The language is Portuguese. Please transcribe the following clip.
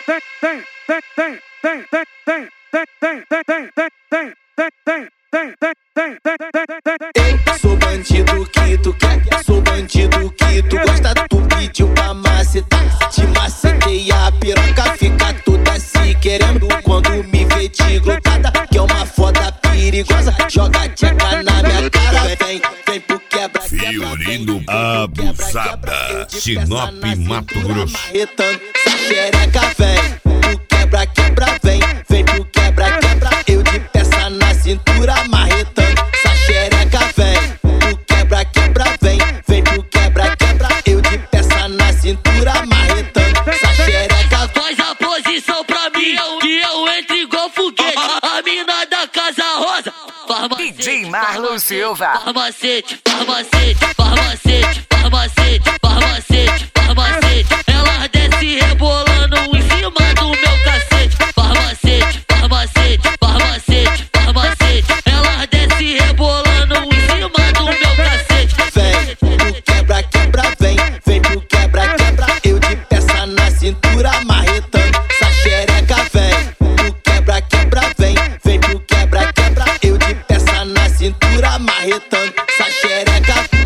Eu sou bandido que tu quer, sou bandido que tu gosta. Tu pediu pra macetar, te macetei a piroca, fica toda se querendo. Quando me vê de grudada, que é uma foda perigosa, joga tcheca na minha cara. Vem pro quebra, Fiorino Abusada, Sinop, Mato Grosso. Marretando, essa xereca vem pro quebra, vem pro quebra. Eu de peça na cintura, marretando, essa xereca vem pro quebra, vem pro quebra. Eu de peça na cintura, marretando, essa xereca. Faz a posição pra mim, que eu entro igual foguete. A mina da Casa Rosa, DJ Marlon Silva. farmacete, farmacete, farmacete, farmacete, farmacete, farmacete. Ela desce rebolando em cima do meu cacete. Farmacete, farmacete, farmacete, farmacete. Ela desce rebolando em cima do meu cacete. Vem pro quebra, vem pro quebra. Eu de peça na cintura, marretando, essa xereca vem pro quebra, vem pro quebra. Eu de peça na cintura, marretando, essa xereca.